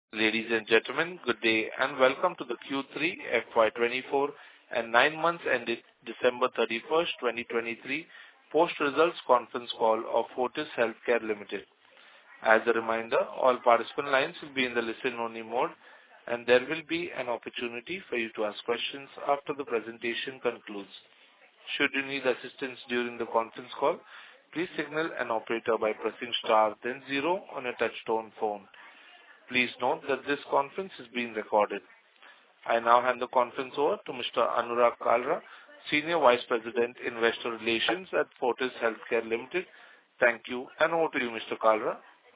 Ladies and gentlemen, good day and welcome to the Q3 FY24 and 9 months ended December 31st, 2023 post-results conference call of Fortis Healthcare Limited. As a reminder, all participant lines will be in the listen-only mode and there will be an opportunity for you to ask questions after the presentation concludes. Should you need assistance during the conference call, please signal an operator by pressing star then 0 on a touch-tone phone. Please note that this conference is being recorded. I now hand the conference over to Mr. Anurag Kalra, Senior Vice President, Investor Relations at Fortis Healthcare Limited. Thank you, and over to you, Mr. Kalra.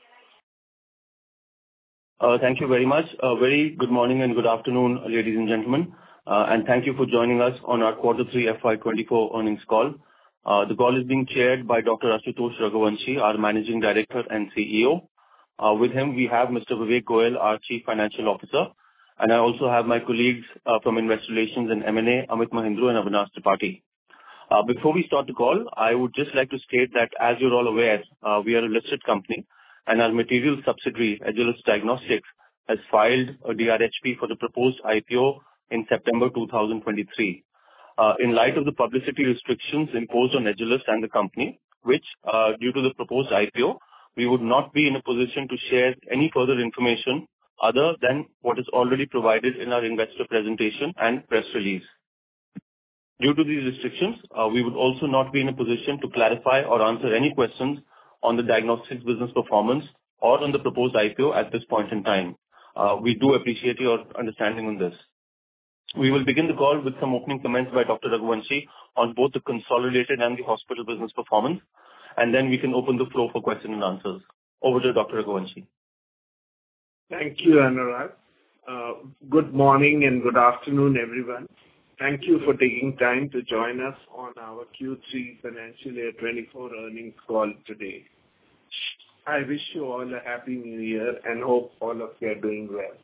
Thank you very much. Very good morning and good afternoon, ladies and gentlemen. And thank you for joining us on our Q3 FY24 earnings call. The call is being chaired by Dr. Ashutosh Raghuvanshi, our Managing Director and CEO. With him, we have Mr. Vivek Goyal, our Chief Financial Officer, and I also have my colleagues from Investor Relations and M&A, Amit Mahindru and Avinash Tripathi. Before we start the call, I would just like to state that, as you're all aware, we are a listed company, and our material subsidiary, Agilus Diagnostics, has filed a DRHP for the proposed IPO in September 2023. In light of the publicity restrictions imposed on Agilus and the company, which, due to the proposed IPO, we would not be in a position to share any further information other than what is already provided in our investor presentation and press release. Due to these restrictions, we would also not be in a position to clarify or answer any questions on the diagnostics business performance or on the proposed IPO at this point in time. We do appreciate your understanding on this. We will begin the call with some opening comments by Dr. Raghuvanshi on both the consolidated and the hospital business performance, and then we can open the floor for question and answers. Over to Dr. Raghuvanshi. Thank you, Anurag. Good morning and good afternoon, everyone. Thank you for taking time to join us on our Q3 financial year 24 earnings call today. I wish you all a happy new year and hope all of you are doing well.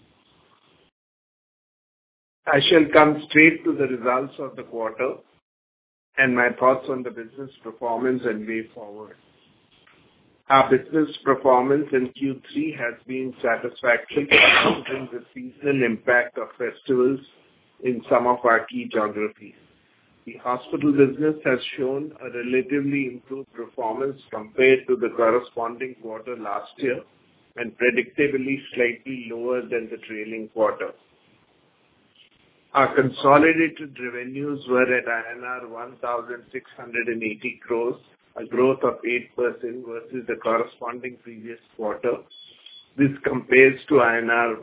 I shall come straight to the results of the quarter and my thoughts on the business performance and way forward. Our business performance in Q3 has been satisfactory considering the seasonal impact of festivals in some of our key geographies. The hospital business has shown a relatively improved performance compared to the corresponding quarter last year and predictably slightly lower than the trailing quarter. Our consolidated revenues were at INR 1,680 crores, a growth of 8% versus the corresponding previous quarter. This compares to INR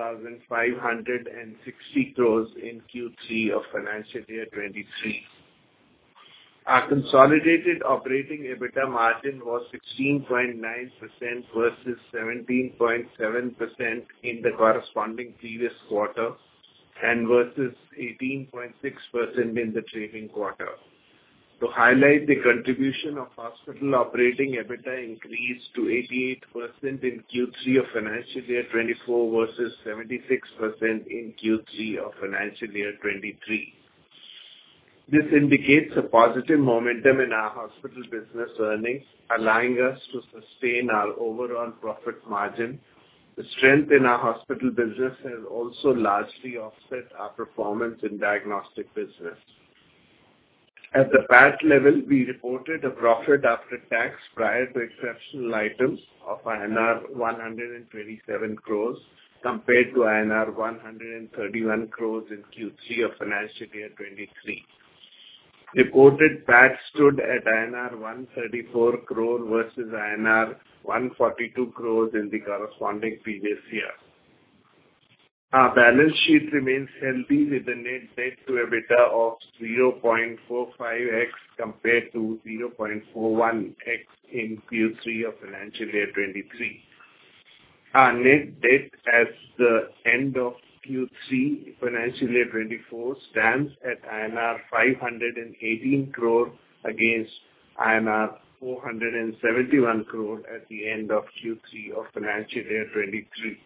1,560 crores in Q3 of financial year 23. Our consolidated operating EBITDA margin was 16.9% versus 17.7% in the corresponding previous quarter and versus 18.6% in the trailing quarter. To highlight the contribution of hospital operating EBITDA increased to 88% in Q3 of financial year 24 versus 76% in Q3 of financial year 23. This indicates a positive momentum in our hospital business earnings, allowing us to sustain our overall profit margin. The strength in our hospital business has also largely offset our performance in diagnostic business. At the PAT level, we reported a profit after tax prior to exceptional items of INR 127 crores compared to INR 131 crores in Q3 of financial year 23. Reported PAT stood at INR 134 crore versus INR 142 crores in the corresponding previous year. Our balance sheet remains healthy with a net debt to EBITDA of 0.45x compared to 0.41x in Q3 of financial year 23. Our net debt at the end of Q3 financial year 24 stands at INR 518 crore against INR 471 crore at the end of Q3 of financial year 23.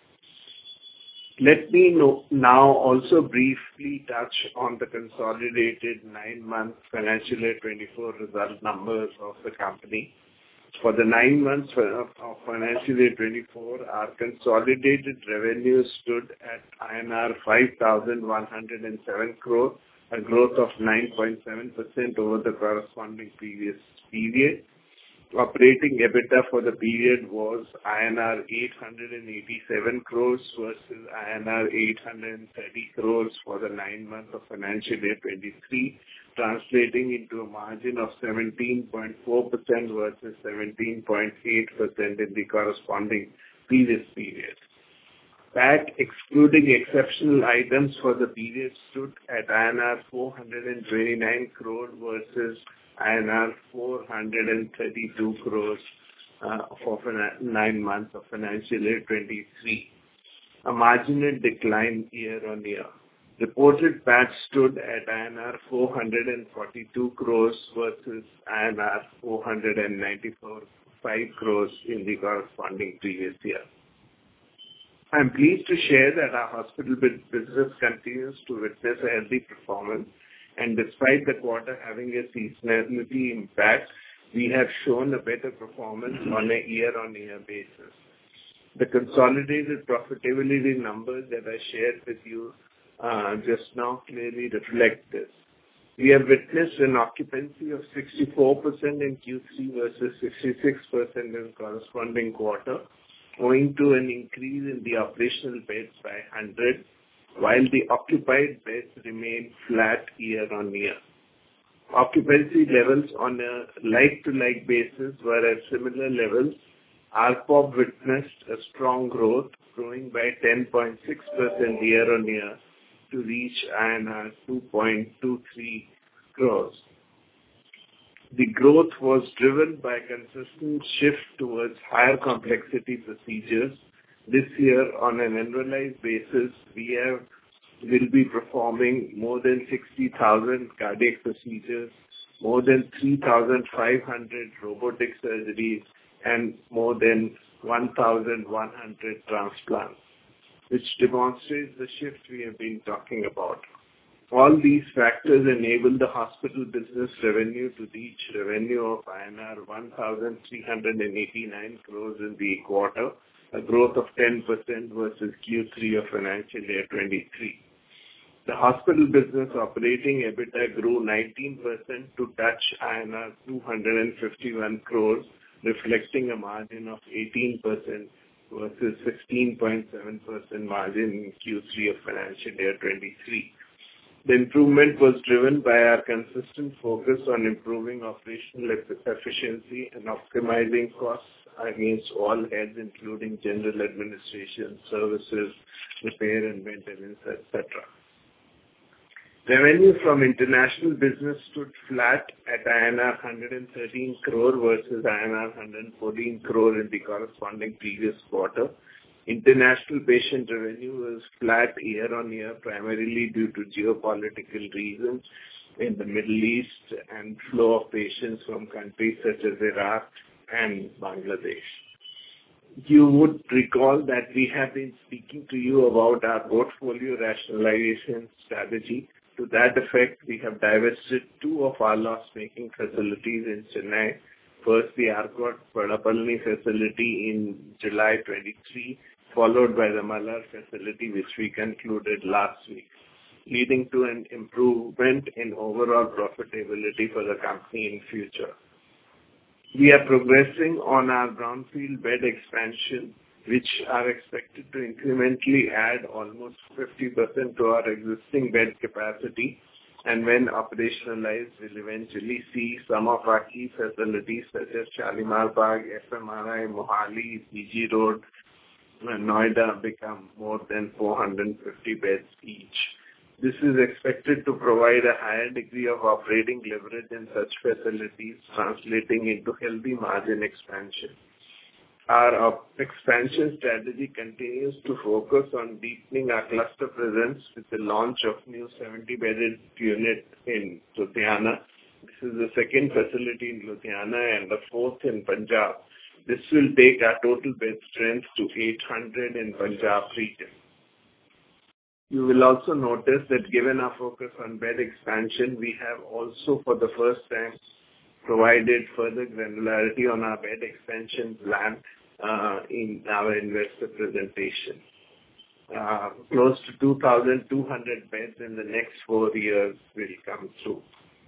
Let me now also briefly touch on the consolidated 9-month financial year 24 result numbers of the company. For the 9 months of financial year 24, our consolidated revenue stood at INR 5,107 crore, a growth of 9.7% over the corresponding previous period. Operating EBITDA for the period was INR 887 crores versus INR 830 crores for the 9 months of financial year 23, translating into a margin of 17.4% versus 17.8% in the corresponding previous period. PAT, excluding exceptional items for the period, stood at INR 429 crore versus INR 432 crores for 9 months of financial year 23, a marginal decline year-on-year. Reported PAT stood at INR 442 crores versus INR 495 crores in the corresponding previous year. I am pleased to share that our hospital business continues to witness a healthy performance, and despite the quarter having a seasonality impact, we have shown a better performance on a year-on-year basis. The consolidated profitability numbers that I shared with you just now clearly reflect this. We have witnessed an occupancy of 64% in Q3 versus 66% in the corresponding quarter, owing to an increase in the operational beds by 100, while the occupied beds remain flat year-on-year. Occupancy levels on a like-to-like basis were at similar levels. ARPOB witnessed a strong growth, growing by 10.6% year-on-year to reach INR 2.23 crores. The growth was driven by a consistent shift towards higher complexity procedures. This year, on an annualized basis, will be performing more than 60,000 cardiac procedures, more than 3,500 robotic surgeries, and more than 1,100 transplants, which demonstrates the shift we have been talking about. All these factors enable the hospital business revenue to reach revenue of INR 1,389 crores in the quarter, a growth of 10% versus Q3 of financial year 23. The hospital business operating EBITDA grew 19% to touch INR 251 crores, reflecting a margin of 18% versus 16.7% margin in Q3 of financial year 23. The improvement was driven by our consistent focus on improving operational efficiency and optimizing costs against all heads, including general administration, services, repair and maintenance, etc. Revenue from international business stood flat at INR 113 crore versus INR 114 crore in the corresponding previous quarter. International patient revenue was flat year-on-year, primarily due to geopolitical reasons in the Middle East and flow of patients from countries such as Iraq and Bangladesh. You would recall that we have been speaking to you about our portfolio rationalization strategy. To that effect, we have divested 2 of our loss-making facilities in Chennai. First, the Arcot Padapalani facility in July 23, followed by the Malhar facility, which we concluded last week, leading to an improvement in overall profitability for the company in future. We are progressing on our brownfield bed expansion, which are expected to incrementally add almost 50% to our existing bed capacity, and when operationalized, will eventually see some of our key facilities such as Shalimar Bagh, FMRI, Mohali, PG Road, and Noida become more than 450 beds each. This is expected to provide a higher degree of operating leverage in such facilities, translating into healthy margin expansion. Our expansion strategy continues to focus on deepening our cluster presence with the launch of new 70-bedded unit in Ludhiana. This is the second facility in Ludhiana and the 4th in Punjab. This will take our total bed strength to 800 in Punjab region. You will also notice that given our focus on bed expansion, we have also for the first time provided further granularity on our bed expansion plan in our investor presentation. Close to 2,200 beds in the next 4 years will come through.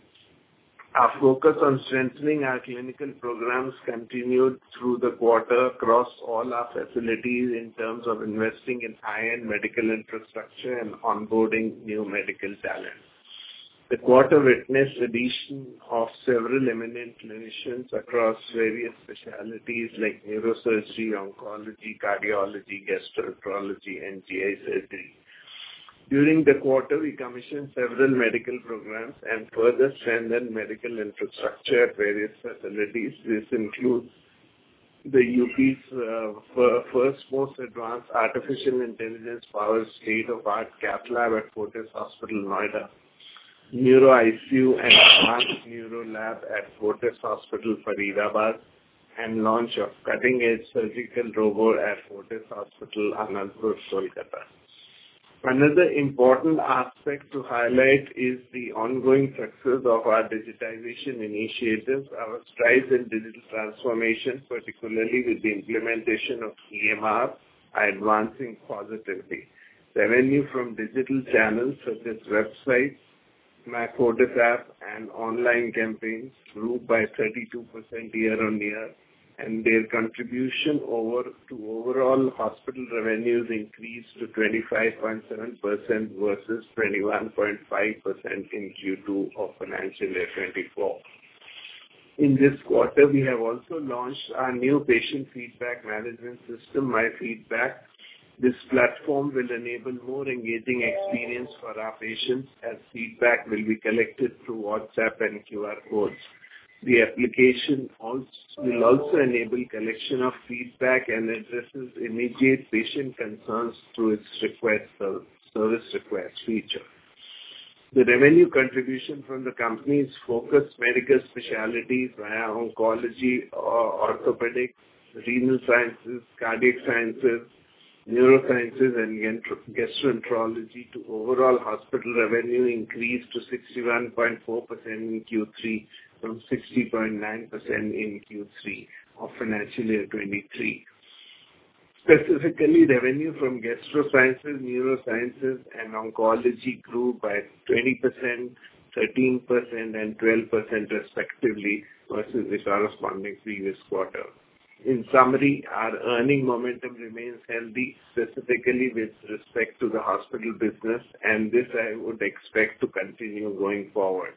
Our focus on strengthening our clinical programs continued through the quarter across all our facilities in terms of investing in high-end medical infrastructure and onboarding new medical talent. The quarter witnessed addition of several eminent clinicians across various specialties like neurosurgery, oncology, cardiology, gastroenterology, and GI surgery. During the quarter, we commissioned several medical programs and further strengthened medical infrastructure at various facilities. This includes the UP's first most advanced artificial intelligence-powered state-of-art cath lab at Fortis Hospital, Noida, Neuro ICU and Advanced Neuro Lab at Fortis Hospital, Faridabad, and launch of cutting-edge surgical robot at Fortis Hospital, Anandpur, Kolkata. Another important aspect to highlight is the ongoing success of our digitization initiatives. Our strides in digital transformation, particularly with the implementation of EMR, are advancing positively. Revenue from digital channels such as websites, My Fortis app, and online campaigns grew by 32% year-on-year, and their contribution to overall hospital revenues increased to 25.7% versus 21.5% in Q2 of financial year 24. In this quarter, we have also launched our new patient feedback management system, MyFeedback. This platform will enable more engaging experience for our patients as feedback will be collected through WhatsApp and QR codes. The application will also enable collection of feedback and addresses immediate patient concerns through its service request feature. The revenue contribution from the company's focused medical specialties via oncology, orthopedics, renal sciences, cardiac sciences, neurosciences, and gastroenterology to overall hospital revenue increased to 61.4% in Q3 from 60.9% in Q3 of financial year 23. Specifically, revenue from gastrosciences, neurosciences, and oncology grew by 20%, 13%, and 12% respectively versus the corresponding previous quarter. In summary, our earning momentum remains healthy, specifically with respect to the hospital business, and this I would expect to continue going forward.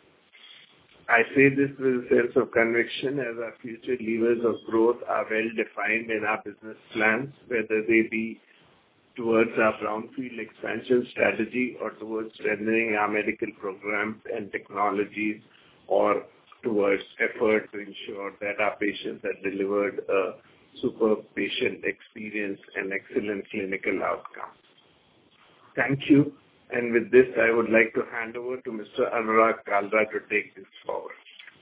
I say this with a sense of conviction as our future levers of growth are well defined in our business plans, whether they be towards our brownfield expansion strategy or towards strengthening our medical programs and technologies or towards effort to ensure that our patients are delivered a superb patient experience and excellent clinical outcomes. Thank you. And with this, I would like to hand over to Mr. Anurag Kalra to take this forward.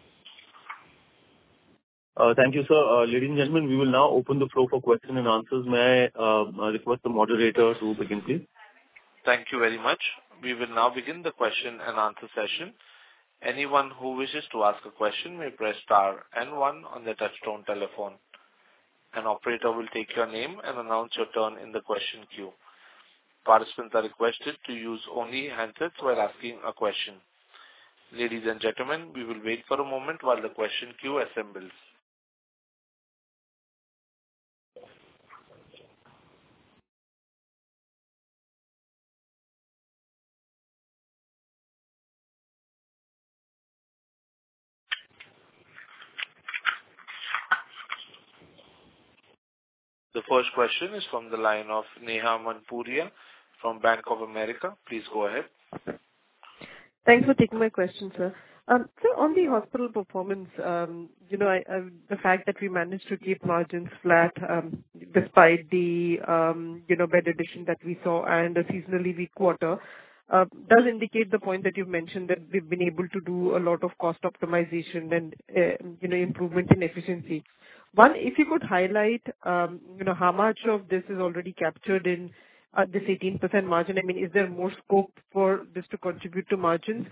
Thank you, sir. Ladies and gentlemen, we will now open the floor for question and answers. May I request the moderator to begin, please? Thank you very much. We will now begin the question and answer session. Anyone who wishes to ask a question may press star and one on the touchtone telephone. An operator will take your name and announce your turn in the question queue. Participants are requested to use only handsets while asking a question. Ladies and gentlemen, we will wait for a moment while the question queue assembles. The first question is from the line of Neha Manpuria from Bank of America. Please go ahead. Thanks for taking my question, sir. So on the hospital performance, the fact that we managed to keep margins flat despite the, bed addition that we saw and a seasonally weak quarter does indicate the point that you've mentioned that we've been able to do a lot of cost optimization and, improvement in efficiency. One, if you could highlight, how much of this is already captured in this 18% margin? I mean, is there more scope for this to contribute to margins?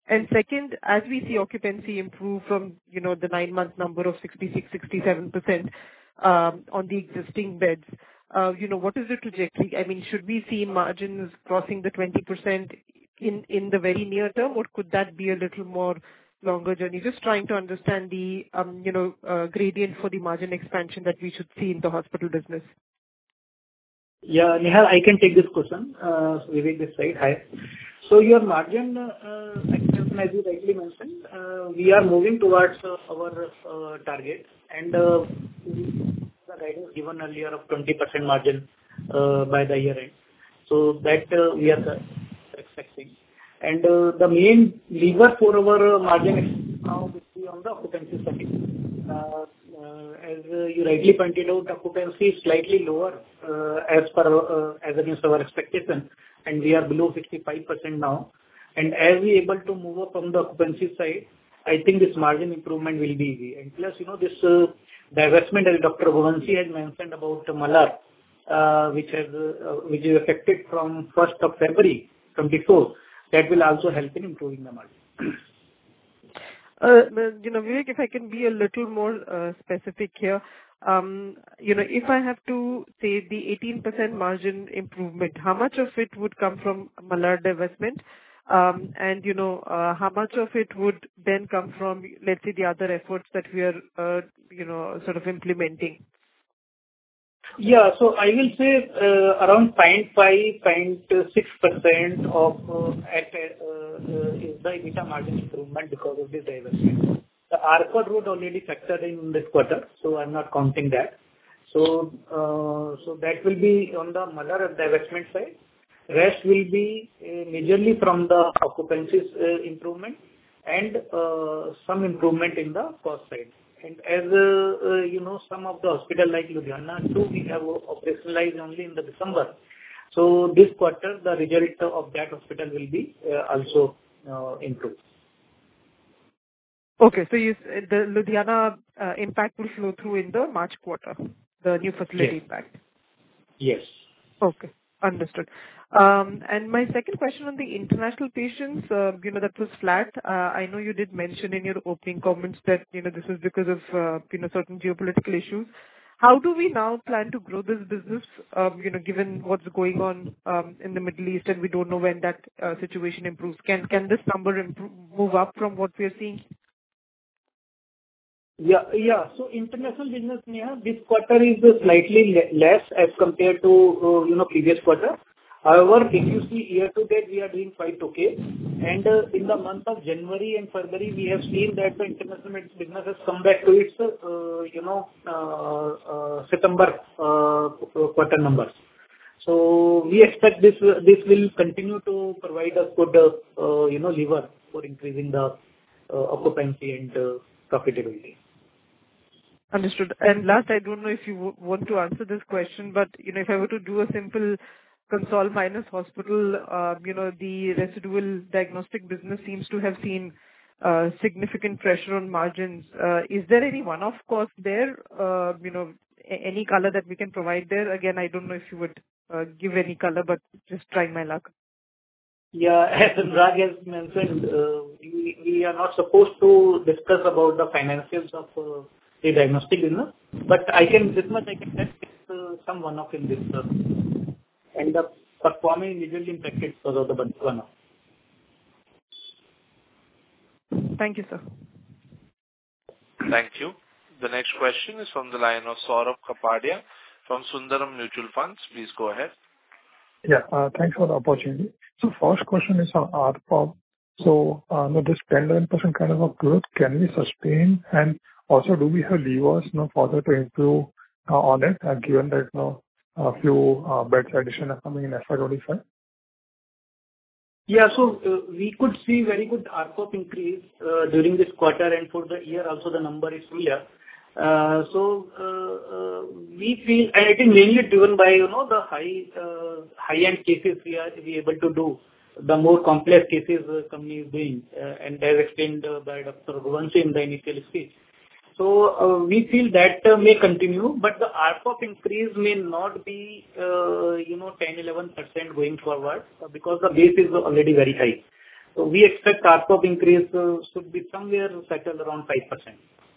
And second, as we see occupancy improve from, the 9-month number of 66-67% on the existing beds, what is the trajectory? I mean, should we see margins crossing the 20% in the very near term, or could that be a little more longer journey? Just trying to understand the, gradient for the margin expansion that we should see in the hospital business. Yeah, Nihal, I can take this question. Vivek this side. Hi. So your margin expansion, as you rightly mentioned, we are moving towards our target, and the guidance given earlier of 20% margin by the year end. So that we are expecting. And the main lever for our margin expansion now will be on the occupancy side. As you rightly pointed out, occupancy is slightly lower as against our expectation, and we are below 65% now. And as we able to move up from the occupancy side, I think this margin improvement will be easy. And plus, this divestment, as Dr. Raghuvanshi has mentioned about Malar, which is effective from 1st of February 2024, that will also help in improving the margin. Vivek, if I can be a little more specific here, if I have to say the 18% margin improvement, how much of it would come from Malar divestment? And, how much of it would then come from, let's say, the other efforts that we are, sort of implementing? Yeah. So I will say around 0.5-0.6% of is the EBITDA margin improvement because of this divestment. The ARPOB would already factored in this quarter, so I'm not counting that. So that will be on the Malar divestment side. Rest will be majorly from the occupancy improvement and some improvement in the cost side. And as some of the hospital like Ludhiana too, we have operationalized only in the December. So this quarter, the result of that hospital will be also improved. Okay, so the Ludhiana impact will flow through in the March quarter, the new facility impact. Yes. Okay, understood. And my second question on the international patients, that was flat. I know you did mention in your opening comments that, this is because of, certain geopolitical issues. How do we now plan to grow this business, given what's going on in the Middle East, and we don't know when that situation improves? Can this number move up from what we are seeing? Yeah. So international business, Neha, this quarter is slightly less as compared to, previous quarter. However, if you see year to date, we are doing quite okay. And in the month of January and February, we have seen that the international business has come back to its, September quarter numbers. So we expect this will continue to provide us good, lever for increasing the occupancy and profitability. Understood. And last, I don't know if you want to answer this question, but, if I were to do a simple console minus hospital, the residual diagnostic business seems to have seen significant pressure on margins. Is there any one-off cost there? Any color that we can provide there? Again, I don't know if you would give any color, but just trying my luck. Yeah, as Raj has mentioned, we are not supposed to discuss about the financials of the diagnostic business, but this much I can tell some one-off in this, and the performance usually impacted because of the one-off. Thank you, sir. Thank you. The next question is from the line of Saurabh Kapadia from Sundaram Mutual Funds. Please go ahead. Yeah, thanks for the opportunity. So first question is on ARPOB. So, this 10-11% kind of a growth, can we sustain? And also, do we have levers, further to improve on it, given that, a few beds addition are coming in FY25? Yeah, so we could see very good ARPOB increase during this quarter, and for the year also the number is similar. So we feel, and it is mainly driven by the high-end cases we are able to do, the more complex cases the company is doing, and as explained by Dr. Raghuvanshi in the initial speech. So we feel that may continue, but the ARPOB increase may not be 10-11% going forward because the base is already very high. So we expect ARPOB increase should be somewhere settled around 5%.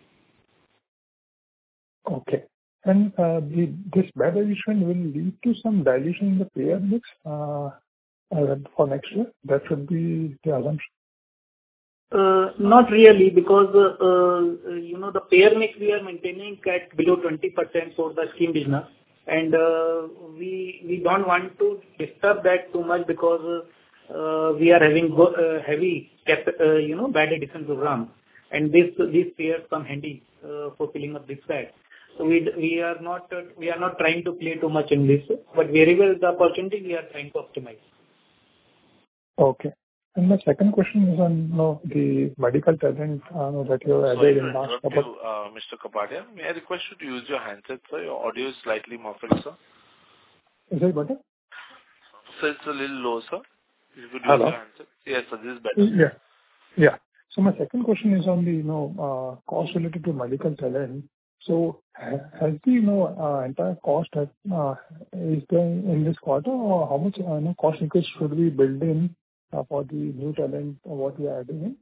Okay. And this bed addition will lead to some dilution in the payer mix for next year? That should be the assumption. Not really, because the payer mix we are maintaining at below 20% for the scheme business, and we don't want to disturb that too much because we are having heavy bed addition program, and these payers come handy for filling up this bed. So we are not trying to play too much in this, but wherever is the opportunity, we are trying to optimize. Okay. And my second question is on the medical talent that you have added in last couple. Mr. Kapadia, may I request you to use your handset, sir? Your audio is slightly muffled, sir. Is it better? So it's a little low, sir. If you could use Hello? your handset. Yes, sir, this is better. Yeah. Yeah. So my second question is on the cost related to medical talent. So has the entire cost is there in this quarter, or how much cost increase should we build in for the new talent what we are adding in?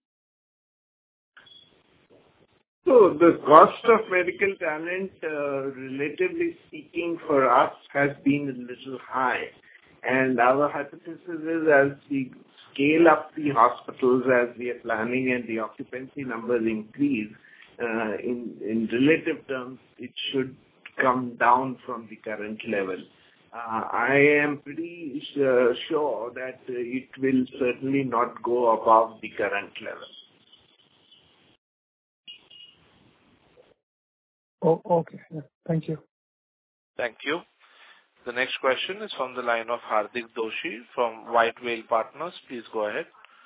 So the cost of medical talent, relatively speaking, for us has been a little high. And our hypothesis is as we scale up the hospitals as we are planning and the occupancy numbers increase, in relative terms, it should come down from the current level. I am pretty sure that it will certainly not go above the current level. Oh, okay. Yeah. Thank you. Thank you. The next question is from the line of Hardik Doshi from White Whale Partners. Please go ahead.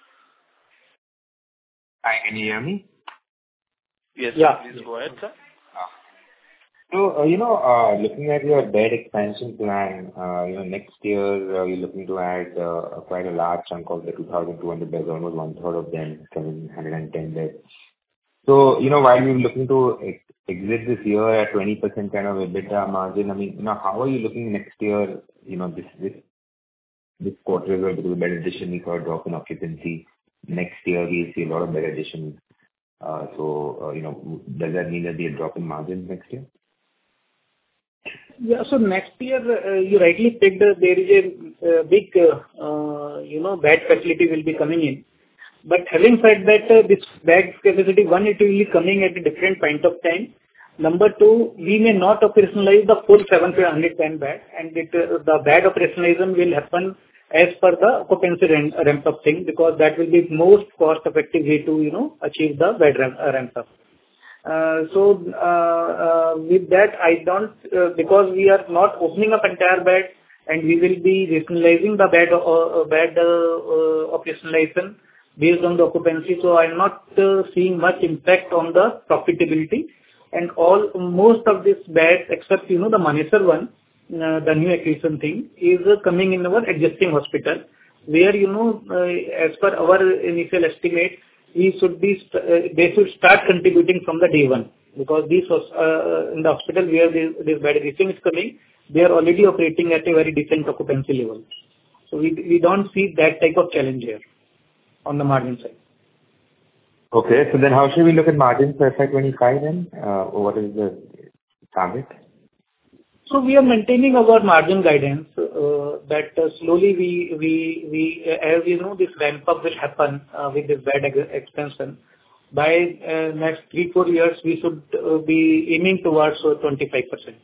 Hi, can you hear me? Yes, Yeah. Please go ahead, sir. So, looking at your bed expansion plan, next year, you're looking to add quite a large chunk of the 2,200 beds, almost one-third of them, 710 beds. So, while you're looking to exit this year at 20% kind of EBITDA margin, I mean, how are you looking next year? This quarter is going to be bed addition, we saw a drop in occupancy. Next year, we'll see a lot of bed addition. So, does that mean there'll be a drop in margins next year? Yeah. So next year, you rightly picked, there is a big, bed facility will be coming in. But having said that, this bed capacity, one, it will be coming at a different point of time. Number two, we may not operationalize the full 710 bed, and the bed operationalization will happen as per the occupancy ramp-up thing, because that will be most cost-effective way to, achieve the bed ramp-up. So with that, I don't, because we are not opening up entire bed, and we will be rationalizing the bed operationalization based on the occupancy. So I'm not seeing much impact on the profitability. And most of these beds, except the Manesar one, the new acquisition thing, is coming in our existing hospital, where as per our initial estimate, they should start contributing from the day one, because this was in the hospital where this bed addition is coming, they are already operating at a very decent occupancy level. So we don't see that type of challenge here on the margin side. Okay, so then how should we look at margins for FY25 then? Or what is the target? So we are maintaining our margin guidance that slowly we as this ramp up will happen with this bed expansion. By next 3-4 years, we should be aiming towards 25%.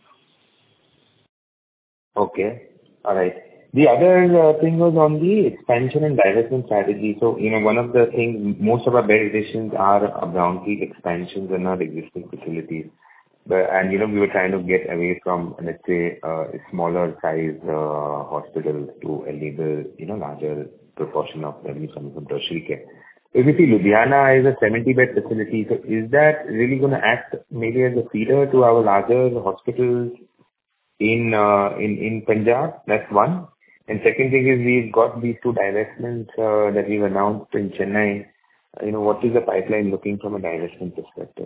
Okay, all right. The other thing was on the expansion and divestment strategy. So, one of the things, most of our bed additions are brownfield expansions in our existing facilities. And we were trying to get away from, let's say, a smaller size hospital to enable, larger proportion of revenue coming from tertiary care. If you see Ludhiana is a 70-bed facility, so is that really going to act maybe as a feeder to our larger hospitals in Punjab? That's one. And second thing is we've got these 2 divestments that we've announced in Chennai. What is the pipeline looking from a divestment perspective?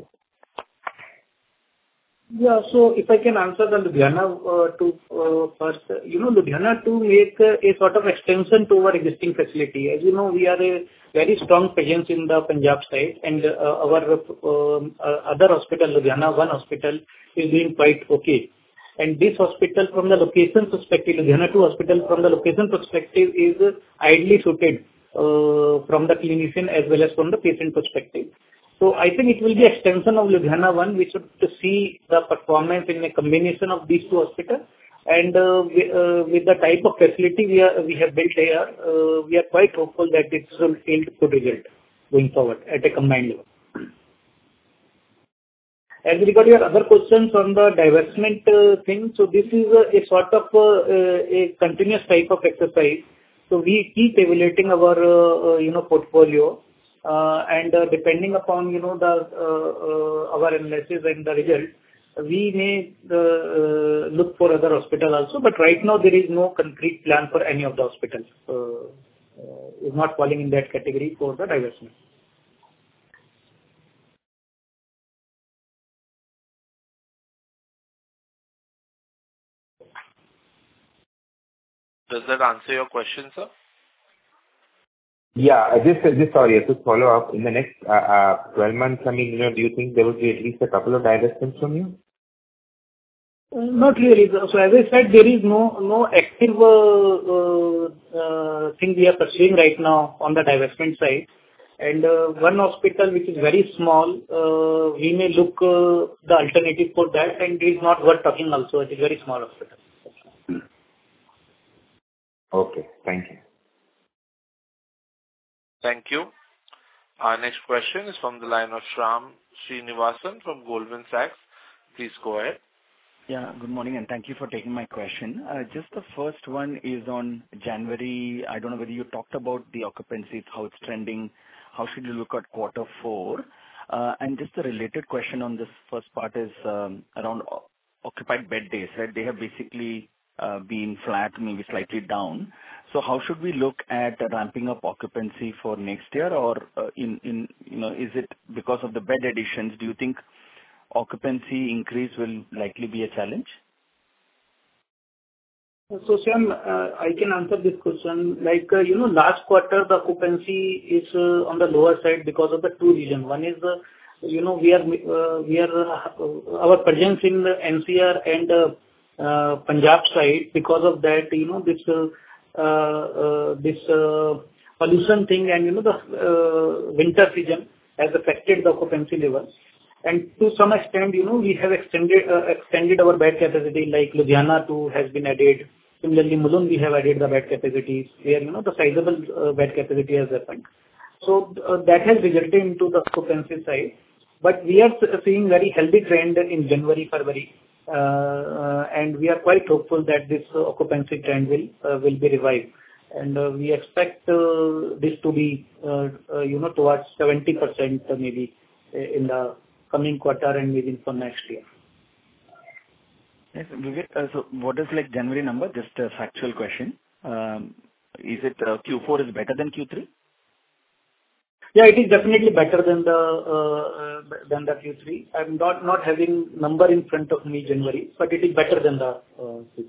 Yeah, so if I can answer the Ludhiana first, Ludhiana to make a sort of extension to our existing facility. As you know, we are a very strong presence in the Punjab side, and our other hospital, Ludhiana one hospital, is doing quite okay. And this hospital, from the location perspective, Ludhiana 2 hospital, from the location perspective, is ideally suited from the clinician as well as from the patient perspective. So I think it will be extension of Ludhiana 1. We should see the performance in a combination of these two hospitals. And with the type of facility we have built here, we are quite hopeful that it will yield good result going forward at a combined level. As regard your other questions on the divestment thing, so this is a sort of a continuous type of exercise. So we keep evaluating our portfolio, and depending upon our analysis and the result, we may look for other hospital also. But right now there is no concrete plan for any of the hospitals. Is not falling in that category for the divestment. Does that answer your question, sir? Yeah, just sorry, a quick follow up. In the next 12 months, I mean, do you think there will be at least a couple of divestments from you? Not really. So as I said, there is no active thing we are pursuing right now on the divestment side. And one hospital which is very small, we may look the alternative for that, and it is not worth talking also. It is very small hospital. Okay, thank you. Thank you. Our next question is from the line of Shyam Srinivasan from Goldman Sachs. Please go ahead. Yeah, good morning, and thank you for taking my question. Just the first one is on January. I don't know whether you talked about the occupancy, how it's trending, how should you look at quarter 4? And just a related question on this first part is around occupied bed days, right? They have basically been flat, maybe slightly down. So how should we look at ramping up occupancy for next year, or is it because of the bed additions? Do you think occupancy increase will likely be a challenge? So Shyam, I can answer this question. Like last quarter the occupancy is on the lower side because of the two reasons. One is we are our presence in the NCR and Punjab side. Because of that, this pollution thing and the winter season has affected the occupancy levels. And to some extent, we have extended our bed capacity, like Ludhiana 2 has been added. Similarly, Mulund we have added the bed capacities where the sizable bed capacity has happened. So that has resulted into the occupancy side. But we are seeing very healthy trend in January, February. And we are quite hopeful that this occupancy trend will be revived, and we expect this to be towards 70% maybe in the coming quarter and maybe for next year. Yes, Vivek, so what is like January number? Just a factual question. Is it Q4 is better than Q3? Yeah, it is definitely better than the Q3. I'm not having number in front of me January, but it is better than the Q3.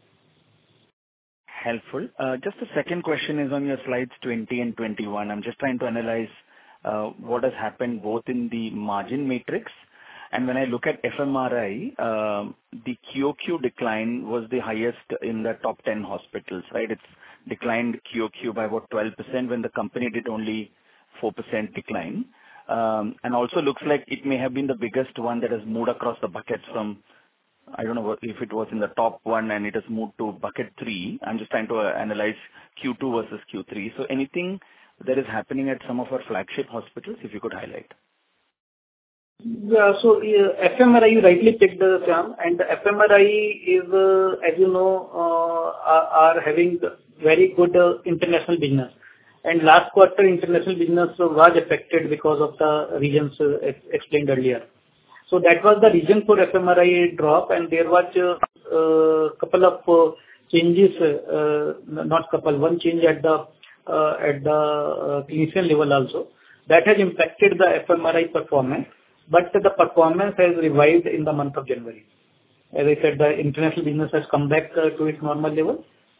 Helpful. Just the second question is on your slides 20 and 21. I'm just trying to analyze what has happened both in the margin matrix, and when I look at FMRI, the QOQ decline was the highest in the top 10 hospitals, right? It's declined QOQ by about 12% when the company did only 4% decline. And also looks like it may have been the biggest one that has moved across the buckets from, I don't know if it was in the top 1 and it has moved to bucket 3. I'm just trying to analyze Q2 versus Q3. So anything that is happening at some of our flagship hospitals, if you could highlight. Yeah, so FMRI, you rightly picked the term, and the FMRI is, as you know, are having very good international business. And last quarter, international business was affected because of the reasons explained earlier. So that was the reason for FMRI drop, and there was a couple of changes, one change at the clinician level also. That has impacted the FMRI performance, but the performance has revived in the month of January. As I said, the international business has come back to its normal level,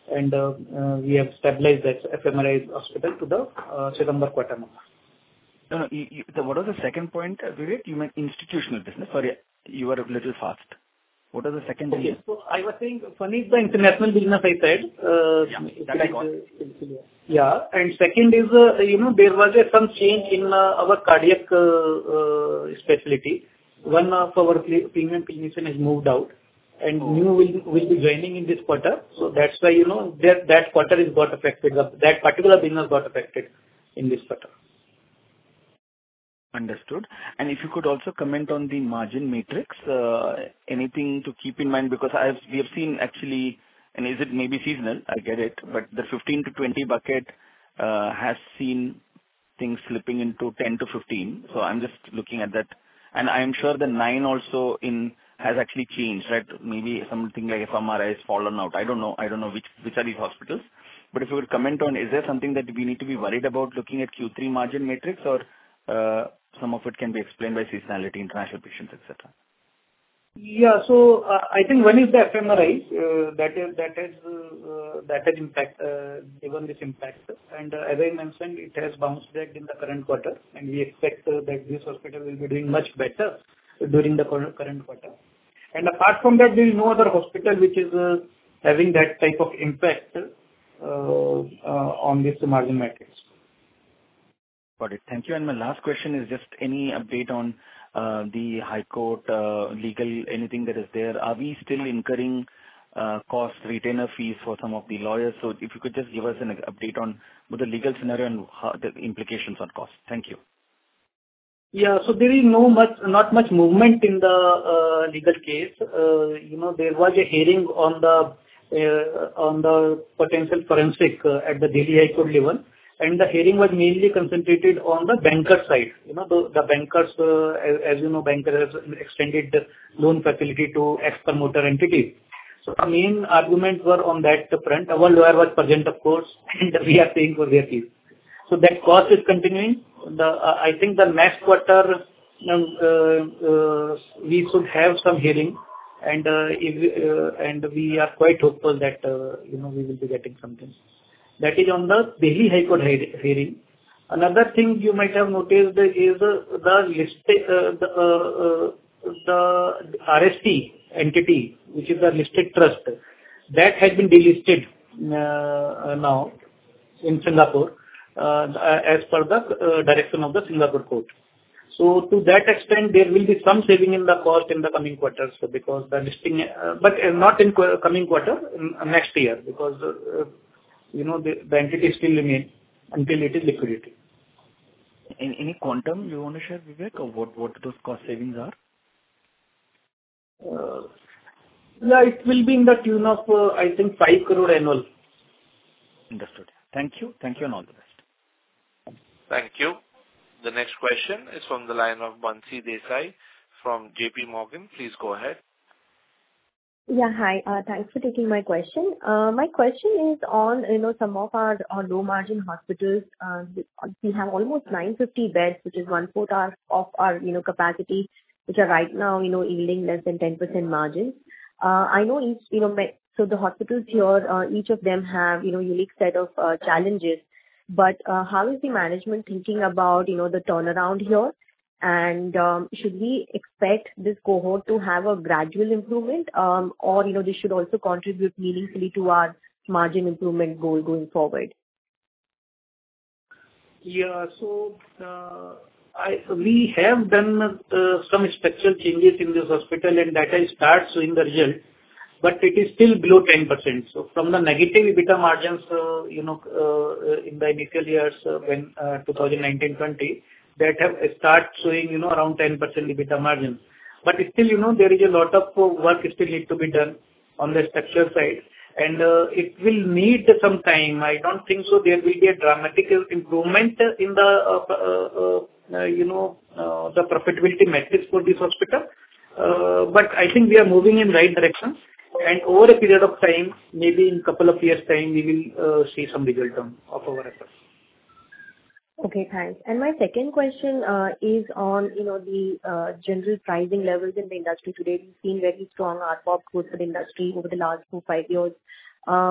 and we have stabilized that FMRI hospital to the September quarter now. No. What was the second point, Vivek? You meant institutional business. Sorry, you were a little fast. What was the second thing? Okay. So I was saying, one is the international business, I said. That I got. Yeah. And second is, there was some change in our cardiac specialty. One of our premium clinician has moved out, and new will be joining in this quarter. So that's why, that quarter is got affected. That particular business got affected in this quarter. Understood. And if you could also comment on the margin matrix, anything to keep in mind, because we have seen actually, and is it maybe seasonal? I get it, but the 15 to 20 bucket has seen things slipping into 10 to 15. So I'm just looking at that, and I'm sure the 9 also has actually changed, right? Maybe something like FMRI has fallen out. I don't know which are these hospitals. But if you would comment on, is there something that we need to be worried about looking at Q3 margin matrix, or some of it can be explained by seasonality, international patients, etc.? Yeah. So I think one is the FMRI that has given this impact. And as I mentioned, it has bounced back in the current quarter, and we expect that this hospital will be doing much better during the current quarter. And apart from that, there is no other hospital which is having that type of impact on this margin matrix. Got it. Thank you. And my last question is just any update on the High Court legal, anything that is there? Are we still incurring cost retainer fees for some of the lawyers? So if you could just give us an update on both the legal scenario and the implications on cost. Thank you. Yeah. So there is not much movement in the legal case. There was a hearing on the potential forensic at the Delhi High Court level. And the hearing was mainly concentrated on the banker side. The bankers, as you know, banker has extended the loan facility to ex-promoter entities. So the main arguments were on that front. Our lawyer was present, of course, and we are paying for their fees. So that cost is continuing. I think the next quarter we should have some hearing, and we are quite hopeful that we will be getting something. That is on the Delhi High Court hearing. Another thing you might have noticed is the RST entity, which is the listed trust, that has been delisted now in Singapore as per the direction of the Singapore court. So to that extent, there will be some saving in the cost in the coming quarters because the listing, but not in coming quarter, next year, because the entity still remains until it is liquidated. Any quantum you want to share, Vivek, or what those cost savings are? Yeah, it will be in the tune of, I think, 5 crore annual. Understood. Thank you. Thank you and all the best. Thank you. The next question is from the line of Bansi Desai from JP Morgan. Please go ahead. Yeah, hi. Thanks for taking my question. My question is on, some of our low margin hospitals. We have almost 950 beds, which is 1/4 of our, capacity, which are right now, yielding less than 10% margins. I know each, so the hospitals here, each of them have, unique set of challenges. But how is the management thinking about, the turnaround here? And should we expect this cohort to have a gradual improvement, or this should also contribute meaningfully to our margin improvement goal going forward? Yeah, so we have done some structural changes in this hospital, and that has started showing the result, but it is still below 10%. So from the negative EBITDA margins, in the initial years when 2019-20, that have start showing, around 10% EBITDA margin. But still, there is a lot of work still need to be done on the structure side, and it will need some time. I don't think so there will be a dramatic improvement in the, the profitability metrics for this hospital. But I think we are moving in right direction, and over a period of time, maybe in couple of years' time, we will see some result of our efforts. Okay, thanks. And my second question is on, the general pricing levels in the industry today. We've seen very strong ARPOB growth for the industry over the last 4-5 years.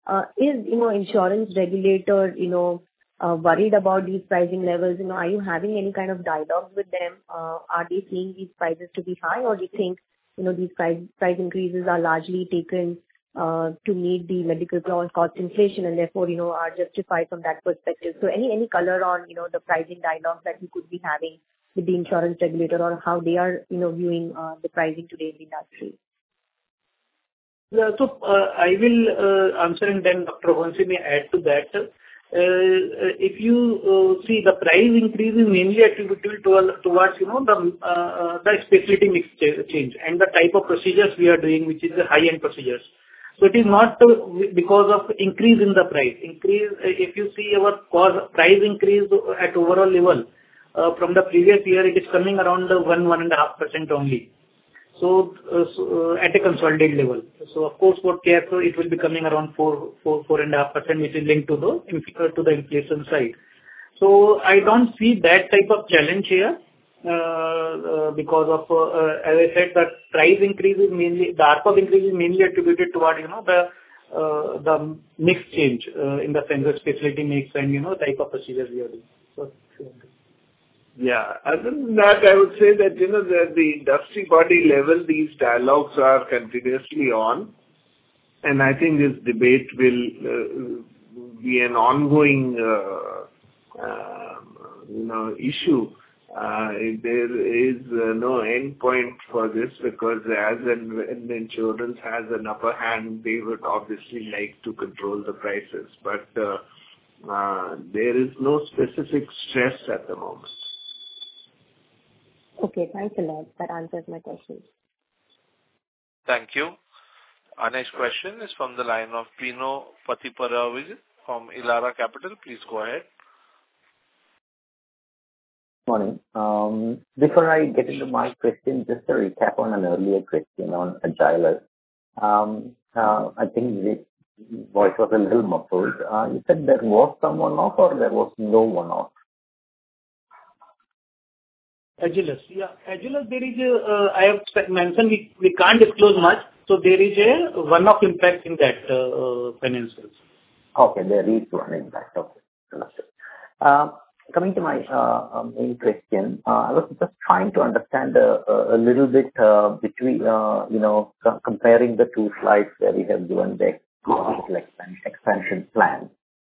Is, insurance regulator, worried about these pricing levels? Are you having any kind of dialogues with them? Are they seeing these prices to be high, or do you think, these price increases are largely taken to meet the medical cost inflation and therefore, are justified from that perspective? So any color on, the pricing dialogues that you could be having with the insurance regulator, or how they are, viewing the pricing today in the industry? Yeah. So, I will answer, and then Dr. Raghuvanshi may add to that. If you see, the price increase is mainly attributable towards, the specialty mix change and the type of procedures we are doing, which is the high-end procedures. So it is not because of increase in the price. If you see our price increase at overall level, from the previous year, it is coming around 1.5% only. So, at a consolidated level. So of course, for care, it will be coming around 4.5%, which is linked to the inflation side. So I don't see that type of challenge here, because of, as I said, the price increase is mainly, the ARPOB increase is mainly attributed toward, the mix change, in the sense of specialty mix and, type of procedures we are doing. So, yeah. Other than that, I would say that, the industry body level, these dialogues are continuously on. And I think this debate will be an ongoing, issue. There is no end point for this, because as and when the insurance has an upper hand, they would obviously like to control the prices. But there is no specific stress at the moment. Okay, thanks a lot. That answers my question. Thank you. Our next question is from the line of Pino Patiparampil from Elara Capital. Please go ahead. Morning. Before I get into my question, just a recap on an earlier question on Agilus. I think the voice was a little muffled. You said there was some one-off, or there was no one-off? Agilus. Yeah. Agilus, there is I have mentioned we can't disclose much, so there is a one-off impact in that financials. Okay, there is one impact. Okay, understood. Coming to my main question, I was just trying to understand a little bit between, comparing the two slides where we have given the expansion plan.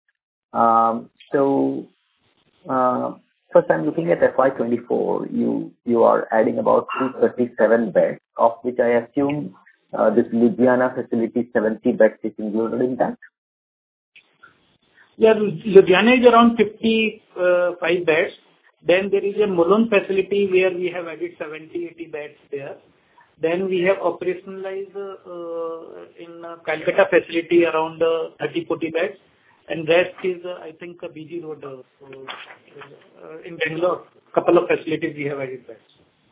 First, I'm looking at FY24. You are adding about 237 beds, of which I assume this Ludhiana facility, 70 beds is included in that? Yeah, Ludhiana is around 55 beds. Then there is a Mulund facility where we have added 70-80 beds there. Then we have operationalized in Calcutta facility around 30-40 beds. And rest is, I think, BG Road. In Bangalore, couple of facilities we have added beds.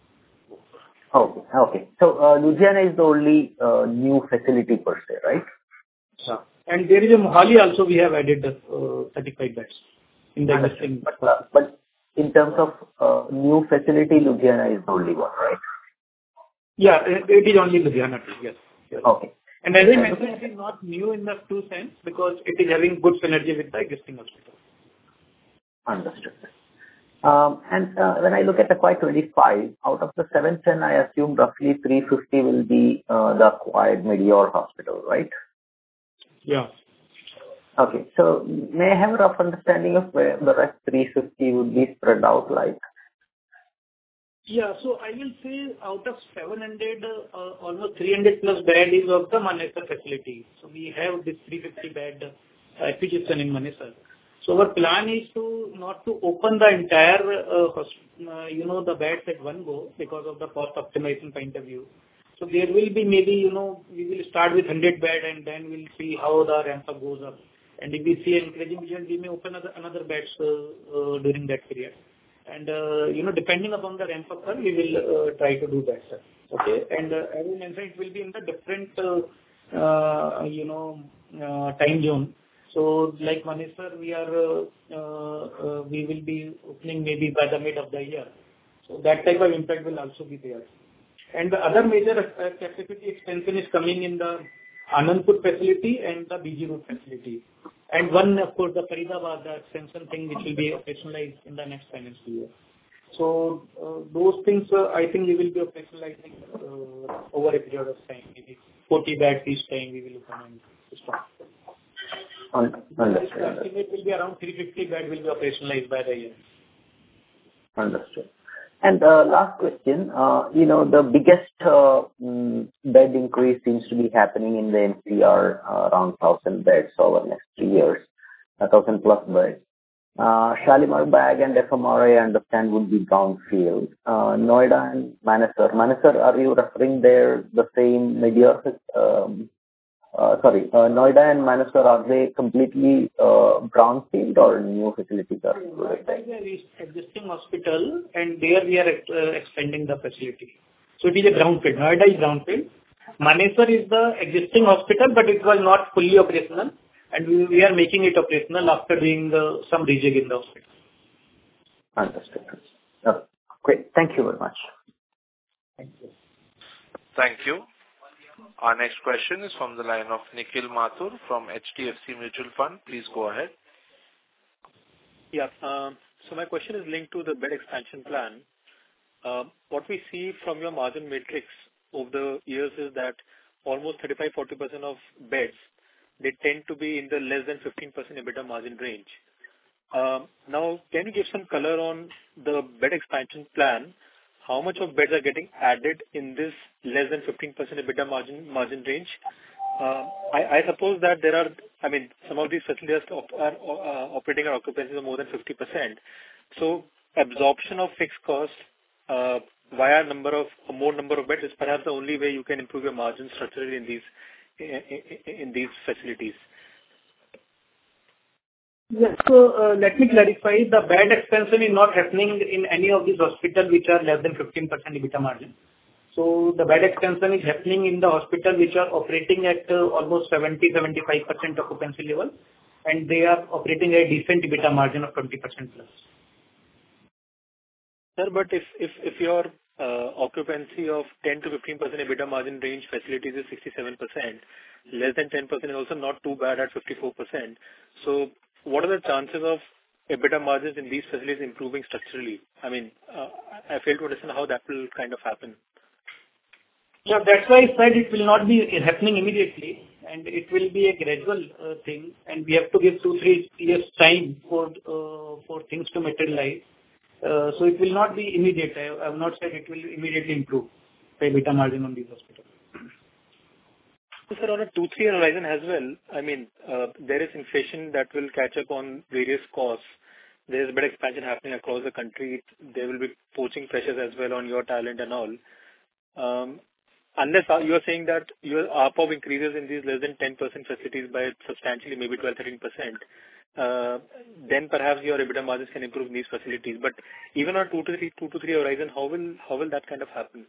Okay. So Ludhiana is the only new facility per se, right? Yeah. And there is a Mohali also, we have added 35 beds in the existing. But in terms of new facility, Ludhiana is the only one, right? Yeah, it is only Ludhiana, yes. Okay. And as I mentioned, it is not new in the true sense, because it is having good synergy with the existing hospital. Understood. And when I look at the FY25, out of the 710, I assume roughly 350 will be the acquired Medeor Hospital, right? Yeah. Okay. So may I have a rough understanding of where the rest 350 would be spread out like? Yeah. So I will say out of 700, almost 300 plus bed is of the Manesar facility. So we have this 350 bed acquisition in Manesar. So our plan is not to open the entire, the beds at one go, because of the cost optimization point of view. So there will be maybe, we will start with 100 bed, and then we'll see how the ramp up goes up. And if we see encouraging vision, we may open another beds during that period. And, depending upon the ramp up, we will try to do that, sir. Okay. And as I mentioned, it will be in the different, time zone. So like Manesar, we will be opening maybe by the mid of the year. So that type of impact will also be there. And the other major capacity expansion is coming in the Anandpur facility and the BG Road facility. And one, of course, the Faridabad, the extension thing, which will be operationalized in the next financial year. So those things, I think we will be operationalizing over a period of time. Maybe 40 beds each time we will come and start. Understood. The estimate will be around 350 beds will be operationalized by the year. Understood. And last question, the biggest bed increase seems to be happening in the NCR, around 1,000 beds over the next 3 years, 1,000 plus beds. Shalimar Bagh and FMRI, I understand, would be brownfield. Noida and Manesar. Manesar, are you referring there the same media? Noida and Manesar, are they completely brownfield or new facilities are included? Noida is existing hospital, and there we are expanding the facility. So it is a brownfield. Noida is brownfield. Manesar is the existing hospital, but it was not fully operational, and we are making it operational after doing some rejig in the hospital. Understood. Great. Thank you very much. Thank you. Thank you. Our next question is from the line of Nikhil Mathur from HDFC Mutual Fund. Please go ahead. Yeah. So my question is linked to the bed expansion plan. What we see from your margin matrix over the years is that almost 35-40% of beds, they tend to be in the less than 15% EBITDA margin range. Now, can you give some color on the bed expansion plan? How much of beds are getting added in this less than 15% EBITDA margin range? I suppose that there are, some of these facilities are operating at occupancies of more than 50%. So absorption of fixed costs via more number of beds is perhaps the only way you can improve your margin structurally in these facilities. Yes. So let me clarify. The bed expansion is not happening in any of these hospitals which are less than 15% EBITDA margin. So the bed expansion is happening in the hospitals which are operating at almost 70-75% occupancy level, and they are operating at a decent EBITDA margin of 20% plus. Sir, but if your occupancy of 10 to 15% EBITDA margin range facilities is 67%, less than 10% is also not too bad at 54%. So what are the chances of EBITDA margins in these facilities improving structurally? I fail to understand how that will kind of happen. Yeah, that's why I said it will not be happening immediately, and it will be a gradual thing, and we have to give 2-3 years time for things to materialize. So it will not be immediate. I have not said it will immediately improve the EBITDA margin on these hospitals. So, sir, on a 2-3 year horizon as well, there is inflation that will catch up on various costs. There is bed expansion happening across the country. There will be poaching pressures as well on your talent and all. Unless you are saying that your ARPOB increases in these less than 10% facilities by substantially, maybe 12-13%, then perhaps your EBITDA margins can improve in these facilities. But even on 2 to 3 year horizon, how will that kind of happen?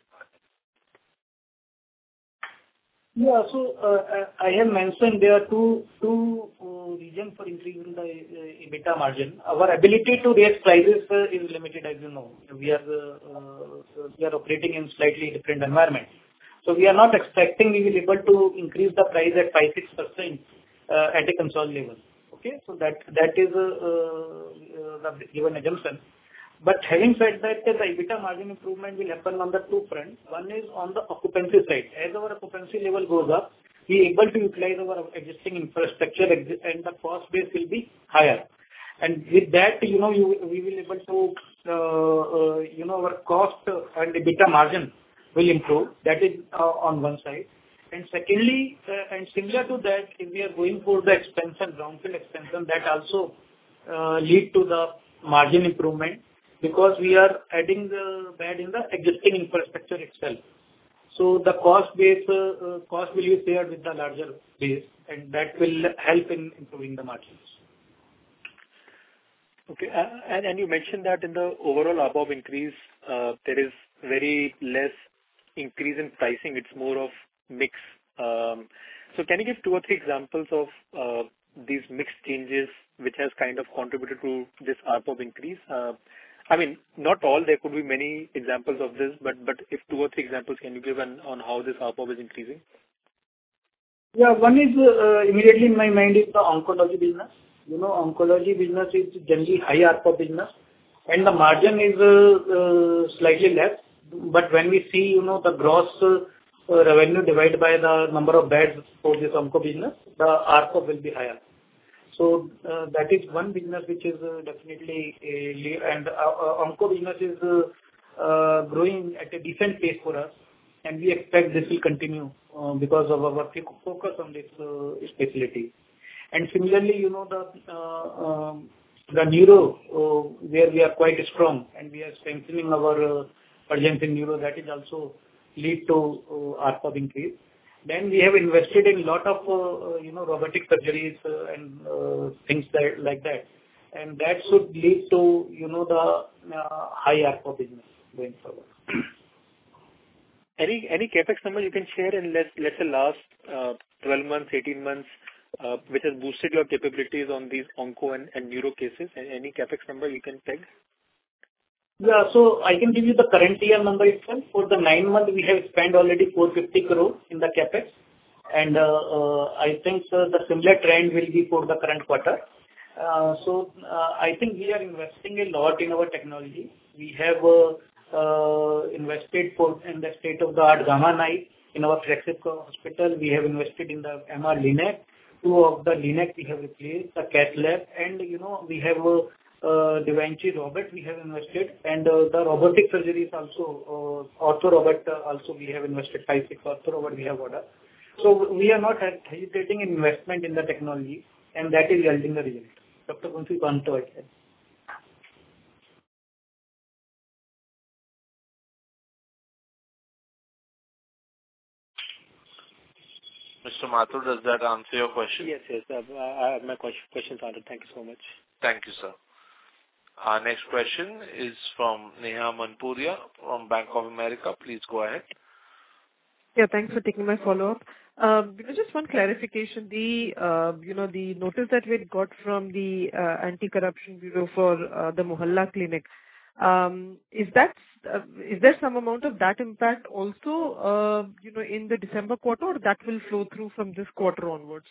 Yeah, so I have mentioned there are two reasons for increasing the EBITDA margin. Our ability to raise prices is limited, as you know. We are operating in slightly different environment. So we are not expecting we will be able to increase the price at 5-6% at a consolidated level. Okay, so that is the given assumption. But having said that, the EBITDA margin improvement will happen on the two fronts. One is on the occupancy side. As our occupancy level goes up, we are able to utilize our existing infrastructure, and the cost base will be higher. And with that, we will be able to, our cost and EBITDA margin will improve. That is on one side. And secondly, and similar to that, if we are going for the expansion, brownfield expansion, that also lead to the margin improvement, because we are adding the bed in the existing infrastructure itself. So the cost will be shared with the larger base, and that will help in improving the margins. Okay, and you mentioned that in the overall ARPOB increase, there is very less increase in pricing. It's more of mix. So can you give 2 or 3 examples of these mix changes which has kind of contributed to this ARPOB increase? Not all, there could be many examples of this, but if 2 or 3 examples can you give on how this ARPOB is increasing? Yeah, one is immediately in my mind is the oncology business. You know, oncology business is generally high ARPOB business, and the margin is slightly less. But when we see, you know, the gross revenue divided by the number of beds for this onco business, the ARPOB will be higher. So that is one business which is definitely and onco business is growing at a decent pace for us, and we expect this will continue because of our focus on this specialty. And similarly, you know, the neuro where we are quite strong and we are strengthening our presence in neuro, that is also lead to ARPOB increase. Then we have invested in lot of you know, robotic surgeries and things like that, and that should lead to, you know, the high ARPOB business going forward. Any capex number you can share in let's say last 12 months, 18 months, which has boosted your capabilities on these onco and neuro cases? Any capex number you can peg? Yeah, so I can give you the current year number itself. For the 9 months, we have spent already 450 crore in the capex, and I think the similar trend will be for the current quarter. So I think we are investing a lot in our technology. We have invested in the state-of-the-art Gamma Knife in our flagship hospital. We have invested in the MR Linac. 2 of the Linac we have replaced, the cath lab, and you know, we have Da Vinci robot we have invested, and the robotic surgeries also, ortho robot also we have invested, 5-6 ortho robot we have ordered. So we are not hesitating in investment in the technology, and that is yielding the result. Dr. Kunsi Kanto, I said. Mr. Mathur, does that answer your question? Yes. My questions answered. Thank you so much. Thank you, sir. Our next question is from Neha Manpuria from Bank of America. Please go ahead. Yeah, thanks for taking my follow-up. Just one clarification. The notice that we got from the Anti-Corruption Bureau for the Mohalla Clinic, is there some amount of that impact also, in the December quarter, or that will flow through from this quarter onwards?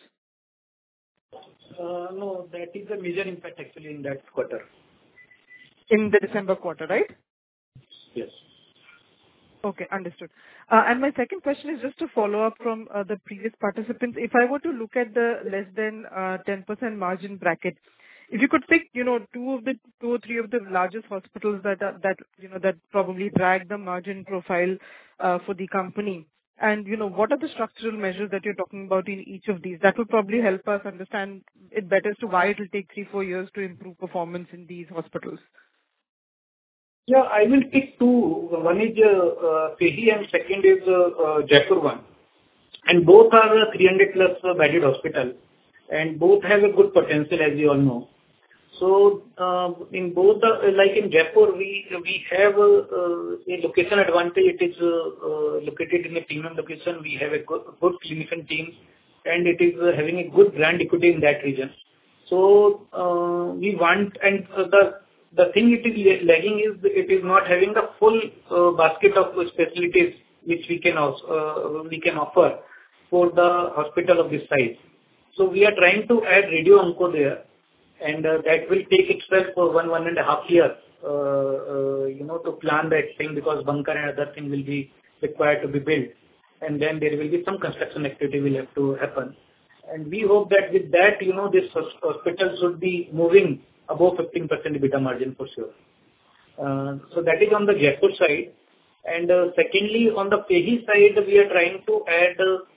No, that is a major impact actually in that quarter. In the December quarter, right? Yes. Okay, understood. And my second question is just to follow up from the previous participants. If I were to look at the less than 10% margin bracket, if you could pick, 2 or 3 of the largest hospitals that probably drag the margin profile for the company, and what are the structural measures that you're talking about in each of these? That would probably help us understand it better as to why it will take 3-4 years to improve performance in these hospitals. Yeah, I will pick 2. One is FEHI and second is Jaipur one. And both are 300 plus bedded hospital, and both have a good potential, as you all know. So in both, like in Jaipur, we have a location advantage. It is located in a premium location. We have a good clinician team, and it is having a good brand equity in that region. So we want, and the thing it is lagging is it is not having the full basket of specialties which we can offer for the hospital of this size. So we are trying to add radio onco there, and that will take itself for 1.5 years, to plan that thing, because bunker and other thing will be required to be built, and then there will be some construction activity will have to happen. And we hope that with that, this hospital should be moving above 15% EBITDA margin for sure. So that is on the Jaipur side. And secondly, on the FEHI side, we are trying to add,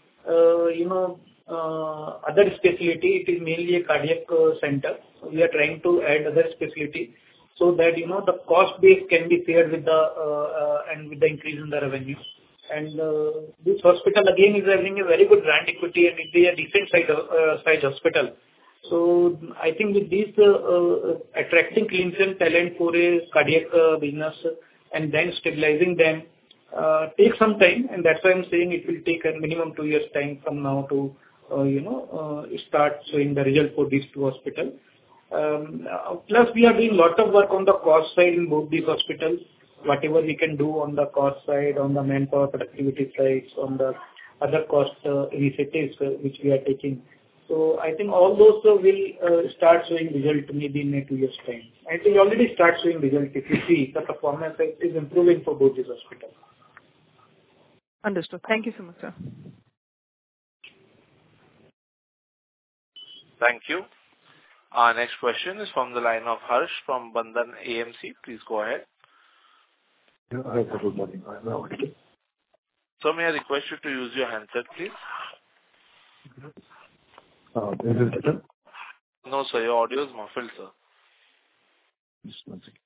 other specialty. It is mainly a cardiac center. So we are trying to add other specialty so that, the cost base can be paired with with the increase in the revenue. And this hospital again is having a very good brand equity, and it is a decent size hospital. So I think with this attracting clinician talent for a cardiac business and then stabilizing them take some time, and that's why I'm saying it will take a minimum 2 years time from now to start showing the result for these 2 hospitals. Plus we are doing a lot of work on the cost side in both these hospitals. Whatever we can do on the cost side, on the manpower productivity side, on the other cost initiatives which we are taking. So I think all those will start showing result maybe in 2 years' time. I think already start showing result if you see the performance is improving for both these hospitals. Understood. Thank you so much, sir. Thank you. Our next question is from the line of Harsh from Bandhan AMC. Please go ahead. Yeah, hi, sir. Good morning. I'm audible. So may I request you to use your handset, please? Is it better? No, sir. Your audio is muffled, sir. Just one second.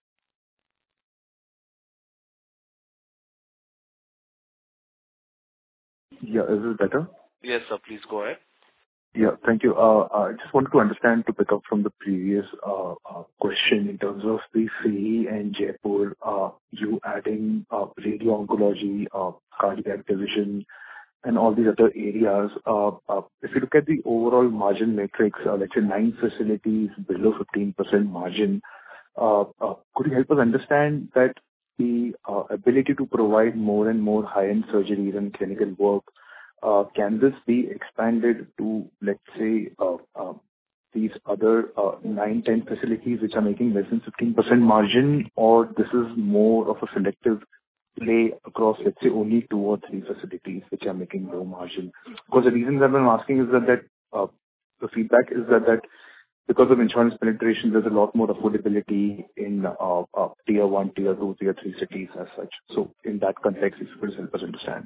Yeah, is it better? Yes, sir. Please go ahead. Yeah, thank you. I just wanted to understand, to pick up from the previous question in terms of the FEHI and Jaipur, you adding radio oncology, cardiac division, and all these other areas. If you look at the overall margin matrix, let's say 9 facilities below 15% margin, could you help us understand that the ability to provide more and more high-end surgeries and clinical work, can this be expanded to, let's say, these other 9, 10 facilities which are making less than 15% margin, or this is more of a selective play across, let's say, only 2 or 3 facilities which are making low margin? Because the reason that I'm asking is that the feedback is that because of insurance penetration, there's a lot more affordability in tier 1, tier 2, tier 3 cities as such. So in that context, if you could help us understand.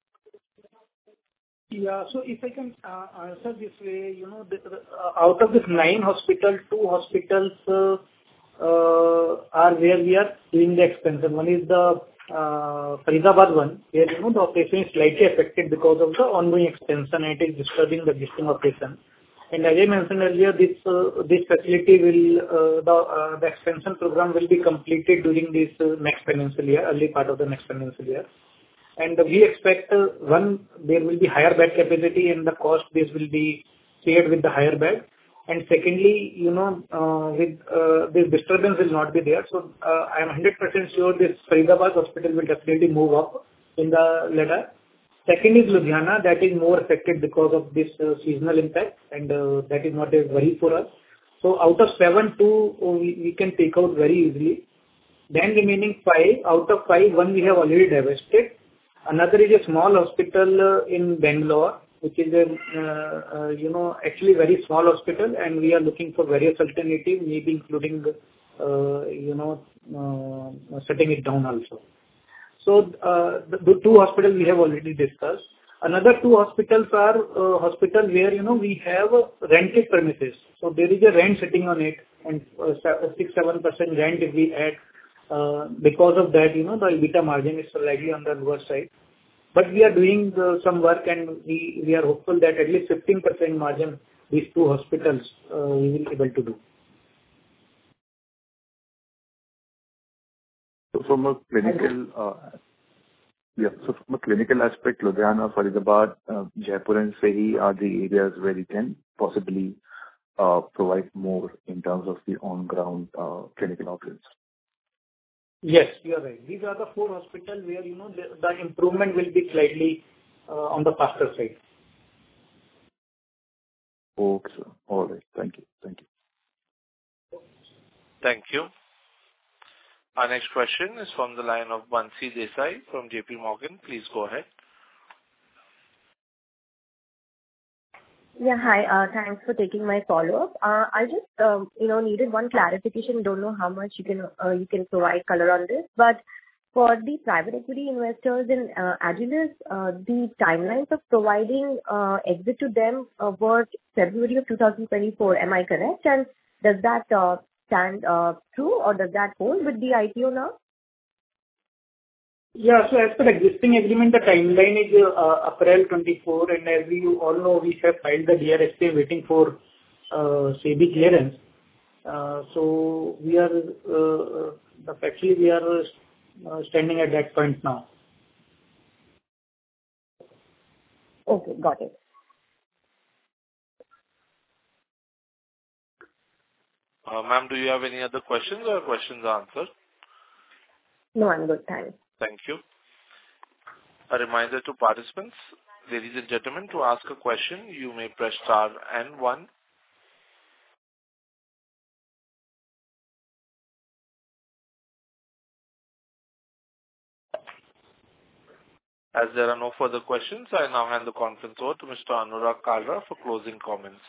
Yeah. So if I can answer this way, out of this 9 hospitals, 2 hospitals are where we are doing the expansion. One is the Faridabad one, where the operation is slightly affected because of the ongoing expansion, and it is disturbing the existing operation. And as I mentioned earlier, this facility will the expansion program will be completed during this next financial year, early part of the next financial year. And we expect, one, there will be higher bed capacity and the cost base will be shared with the higher bed. And secondly, with this disturbance will not be there. So I am 100% sure this Faridabad hospital will definitely move up in the ladder. Second is Ludhiana, that is more affected because of this seasonal impact, and that is not a worry for us. So out of 7, 2 we can take out very easily. Then remaining 5, out of 5, 1 we have already divested. Another is a small hospital in Bangalore, which is actually very small hospital, and we are looking for various alternatives, maybe including shutting it down also. So the 2 hospitals we have already discussed. Another 2 hospitals are hospitals where we have rented premises. So there is a rent sitting on it, and 6-7% rent if we add. Because of that, the EBITDA margin is slightly on the lower side. But we are doing some work, and we are hopeful that at least 15% margin these 2 hospitals we will be able to do. So from a clinical aspect, Ludhiana, Faridabad, Jaipur and FEHI are the areas where you can possibly provide more in terms of the on-ground clinical options. Yes, you are right. These are the 4 hospitals where the improvement will be slightly on the faster side. Okay, sir. All right. Thank you. Thank you. Thank you. Our next question is from the line of Bansi Desai from JP Morgan. Please go ahead. Yeah, hi. Thanks for taking my follow-up. I just, needed one clarification. Don't know how much you can provide color on this, but for the private equity investors in Agilus, the timelines of providing exit to them were February of 2024. Am I correct? And does that stand true, or does that hold with the IPO now? Yeah. So as per existing agreement, the timeline is April 24, and as we all know, we have filed the DRHP waiting for SEBI clearance. So we are standing at that point now. Okay, got it. Ma'am, do you have any other questions, or questions are answered? No, I'm good. Thanks. Thank you. A reminder to participants, Ladies and gentlemen, to ask a question, you may press star and one. As there are no further questions, I now hand the conference over to Mr. Anurag Kalra for closing comments.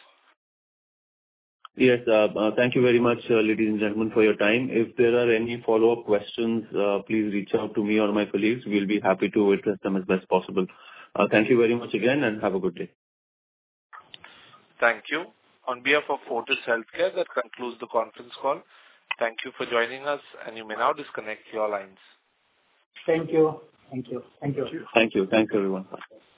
Yes, thank you very much, ladies and gentlemen, for your time. If there are any follow-up questions, please reach out to me or my colleagues. We'll be happy to address them as best possible. Thank you very much again, and have a good day. Thank you. On behalf of Fortis Healthcare, that concludes the conference call. Thank you for joining us, and you may now disconnect your lines. Thank you. Thank you. Thank you. Thank you. Thanks, everyone.